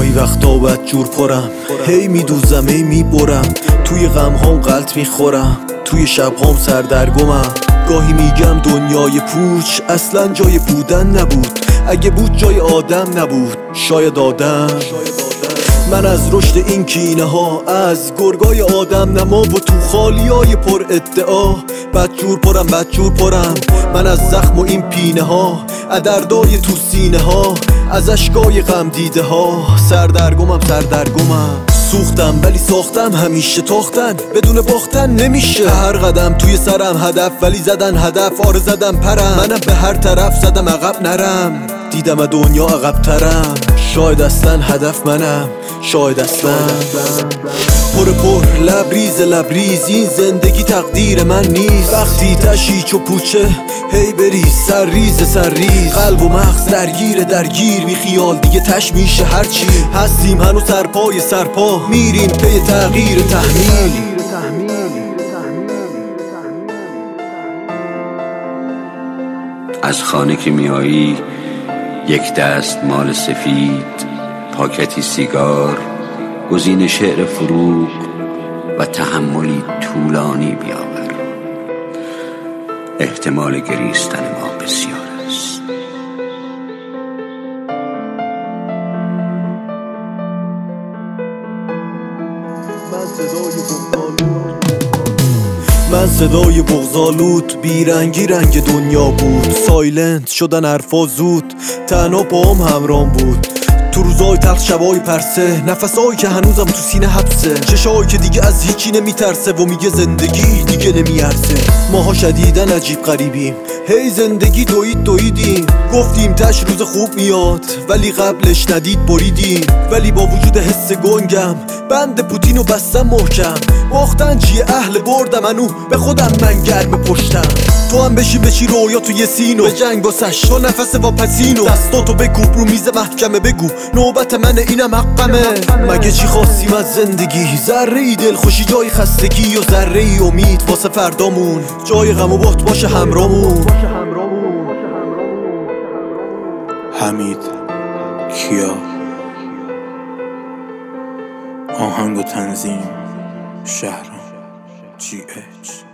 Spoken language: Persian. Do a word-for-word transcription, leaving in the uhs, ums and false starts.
گاهی وقتا بد جور پرم، هی میدوزم هی میبرم، توی غم هام غلط میخورم، توی شب هام سردرگمم. گاهی میگم دنیای پوچ اصلا جای بودن نبود، اگه بود جای آدم نبود شاید آدم. من از رشد این کینه ها، از گرگای آدم نما و تو خالی های پر ادعا بدجور پرم بدجور پرم. من از زخم و این پینه ها، ادردای تو سینه ها، از اشکای غم دیده ها سردرگمم سردرگمم. سوختم ولی ساختم، همیشه تاختن بدون باختن نمیشه. هر قدم توی سرم هدف، ولی زدن هدف آره زدم پرم. منم به هر طرف زدم عقب نرم، دیدم دنیا عقب ترم. شاید اصلا هدف منم، شاید اصلا پر پر لبریز لبریز این زندگی تقدیر من نیست. وقتی تشیچ و پوچه هی بریز سر ریز سر ریز، قلب و مغز درگیر درگیر بی خیال دیگه تش میشه هرچی هستیم. هنو سرپای سرپا میریم پی تغییر تحمیل. از خانه که میایی یک دست مال سفید، پاکتی سیگار، گزین شعر فروغ و تحملی طولانی بیاور. احتمال گریستن ما بسیار است. من صدای بغض‌آلود بیرنگی رنگ دنیا بود. سایلنت شدن حرفا زود، تنها پاهم همرام بود. تو روزای تلخ شبای پرسه، نفسایی که هنوزم تو سینه حبسه، چشایی که دیگه از هیچی نمیترسه و میگه زندگی دیگه نمیارزه. ماها شدیدن عجیب غریبیم، هی زندگی دوید دویدیم. گفتیم تش روز خوب میاد ولی قبلش ندید بریدیم. ولی با وجود حس گنگم بند پوتینو بستم محکم. باختن چیه اهل بردم، انو به خودم من گرم پشتم. تو هم بشی بچی رویا تو یه سینو، به جنگ واسش تو نفس واپسینو. دستاتو بکوب رو میز محکمه، بگو نوبت منه اینم حقمه. مگه چی خواستیم از زندگی؟ ذره ای دل خوشی جای خستگی و ذره ای امید واسه فردامون، جای غم و بات باشه همرامون. حمید کیا، آهنگ و تنظیم شهرام جی اچ.